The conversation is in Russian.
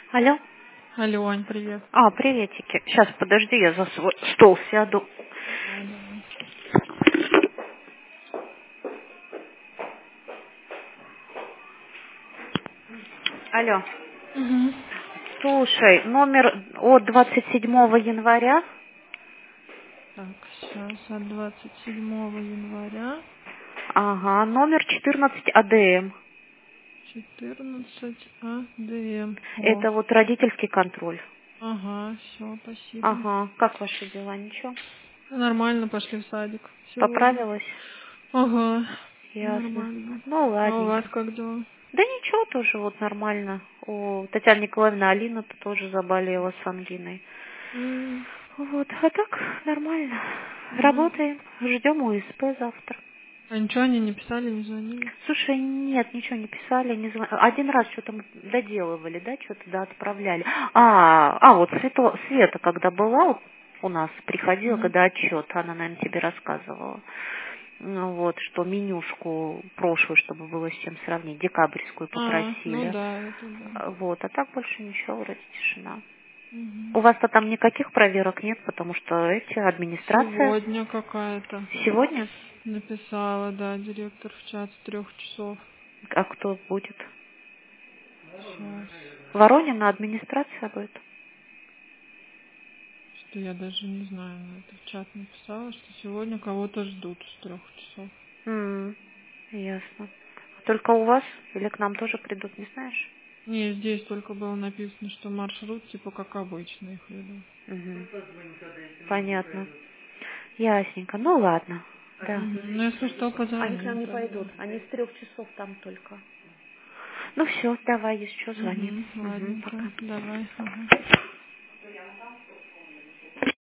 Алло. Алло, Ань, привет. Приветики. Сейчас, подожди, я за свой стол сяду. Давай. Алло. Угу. Слушай, номер от 27 января. Так, сейчас от 27 января Ага, номер 14 АДМ. 14 АДМ. О, Это вот родительский контроль. ага, все, спасибо. Ага, как ваши дела? Ничего? Нормально, пошли в садик сегодня. Поправилась? Ага, Ясно. нормально. Ну, А у вас ладненько. как дела? Да ничего, тоже вот нормально. У Татьяны Николаевны Алина-то тоже заболела с ангиной. М, Вот, а так нормально. да. Работаем, ждем УСП завтра. А ничего они не писали, не звонили? Слушай, нет, ничего не писали, не звонили. Один раз что-то мы доделывали, да, что-то да, отправляли. Вот Света, когда была вот у нас, приходила, Угу. когда отчет, она, наверное, тебе рассказывала. Ну вот, что менюшку прошлую, чтобы было с чем сравнить, декабрьскую Ну попросили. да, это да. Вот, а так больше ничего, вроде тишина. Угу. У вас-то там никаких проверок нет, потому что эти, администрация Сегодня какая-то сегодня? написала, да, директор в чат с 3 часов. А кто будет? Сейчас. Воронина администрация будет? Что я даже не знаю, на этот чат написала, что сегодня кого-то ждут с 3 часов. Ясно. Только у вас или к нам тоже придут, не знаешь? Не, здесь только было написано, что маршрут типа как обычно их ведут. Мгм. Понятно. Ясненько. Ну ладно. Да. Ну, если что, Они к нам позвони не тогда. пойдут. Они с 3 часов там только. Ну все, давай, если что, звони. Ладненько, Пока. давай, ага.